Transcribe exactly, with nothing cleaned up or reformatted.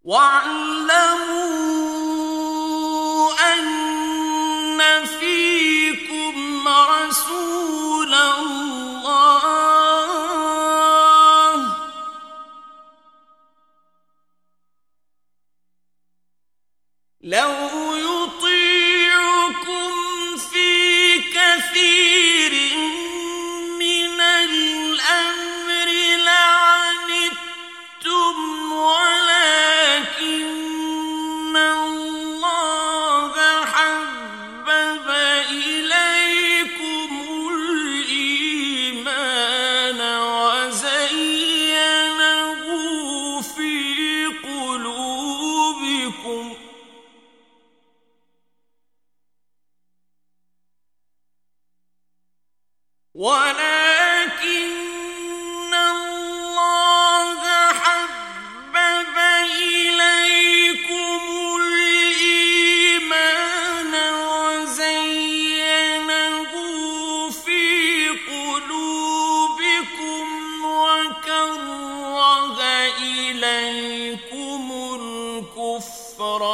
وَاعْلَمُوا أَنَّ فِيكُمْ رَسُولَ اللَّهِ لَوْ يُطِيعُكُمْ فِي كَثِيرٍ مِّنَ الْأَمْرِ لَعَنِتُّمْ وَلَٰكِنَّ اللَّهَ حَبَّبَ إِلَيْكُمُ الْإِيمَانَ وَزَيَّنَهُ فِي قُلُوبِكُمْ ولكن الله حبب إليكم الإيمان وزينه في قلوبكم وكره إليكم الكفر